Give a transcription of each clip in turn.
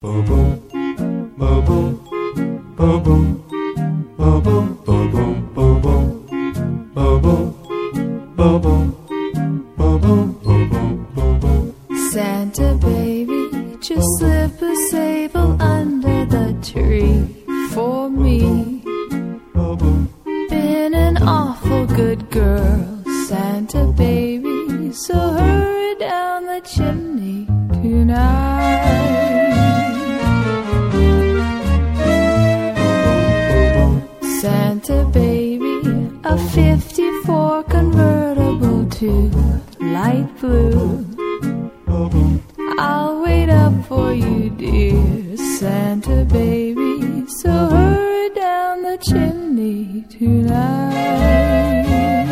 Santa baby, just slip a sable under the tree for me. Been an awful good girl, Santa baby, so hurry down the chimney tonight. Santa baby, a 54 convertible to light blue. I'll wait up for you, dear Santa baby, so hurry down the chimney tonight.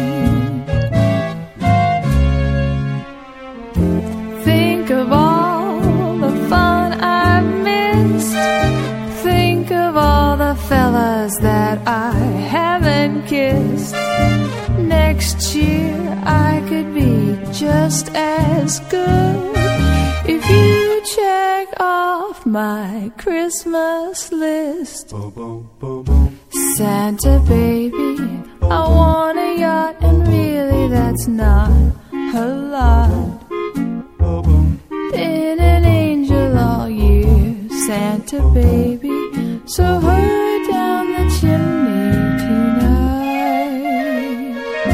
Think of all the fun I've missed. Think of all the fellas that I haven't kissed. Next year I could be just as good if you check off my Christmas list. Santa baby, I want a yacht, and really that's not a lot. Been an angel all year, Santa baby, so hurry down the chimney tonight.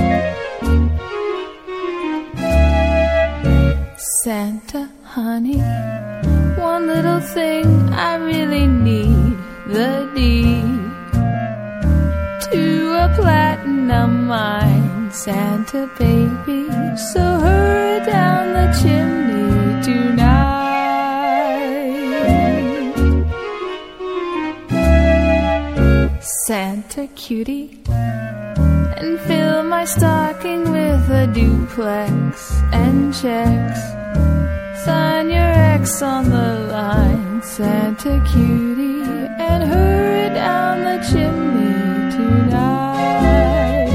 Santa honey, one little thing I really need, the deed to a platinum mine, Santa baby, so hurry down the chimney tonight. Santa cutie, and fill my stocking with a duplex and checks. Sign your X on the line, Santa cutie, and hurry down the chimney tonight.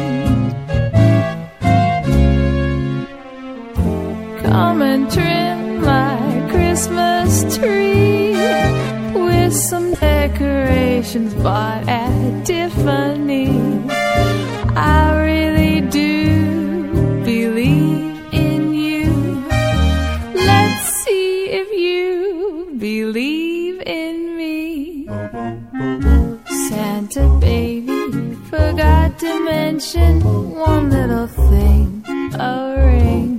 Come and trim my Christmas tree with some decorations bought at Tiffany. I really do believe in you. Let's see if you believe in me. Santa baby, forgot to mention one little thing, a ring.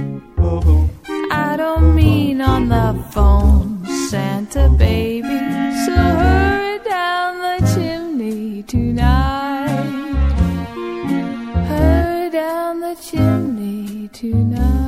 I don't mean on the phone, Santa baby, so hurry down the chimney tonight. Hurry down the chimney tonight.